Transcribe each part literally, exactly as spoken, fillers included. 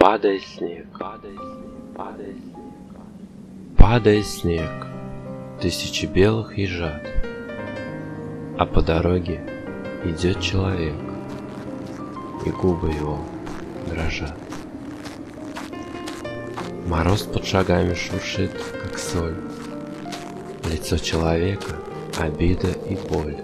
Падай снег, падай снег, падай снег. Падает снег, тысячи белых ежат, а по дороге идет человек, и губы его дрожат. Мороз под шагами шуршит, как соль. Лицо человека — обида и боль.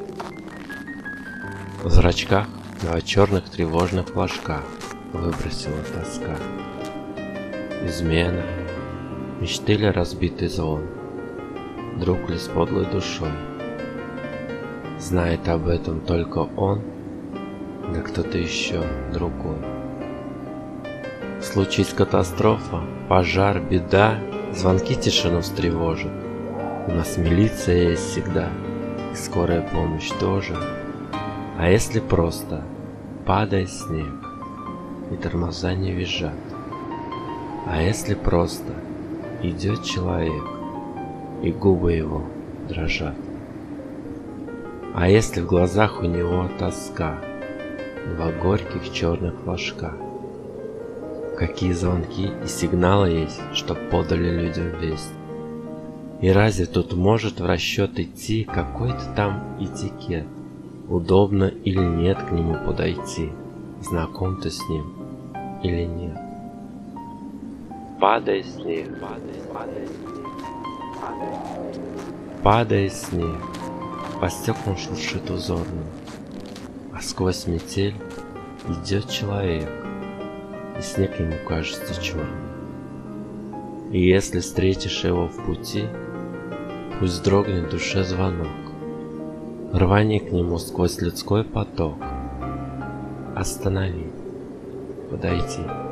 В зрачках два черных тревожных флажка выбросила тоска. Измена, мечты ли разбитый звон, друг ли с подлой душой. Знает об этом только он, да кто-то еще другой. Случись катастрофа, пожар, беда, звонки тишину встревожат. У нас милиция есть всегда, и скорая помощь тоже. А если просто падает снег, и тормоза не визжат? А если просто идет человек, и губы его дрожат? А если в глазах у него тоска, два горьких черных флажка? Какие звонки и сигналы есть, чтоб подали людям весть? И разве тут может в расчет идти какой-то там этикет? Удобно или нет к нему подойти? Знаком ты с ним или нет? Падай снег, падай, падай снег, падай снег. Падает снег, по стеклам шуршит узорно, а сквозь метель идет человек, и снег ему кажется черным. И если встретишь его в пути, пусть дрогнет в душе звонок, рвани к нему сквозь людской поток. Останови, подойти.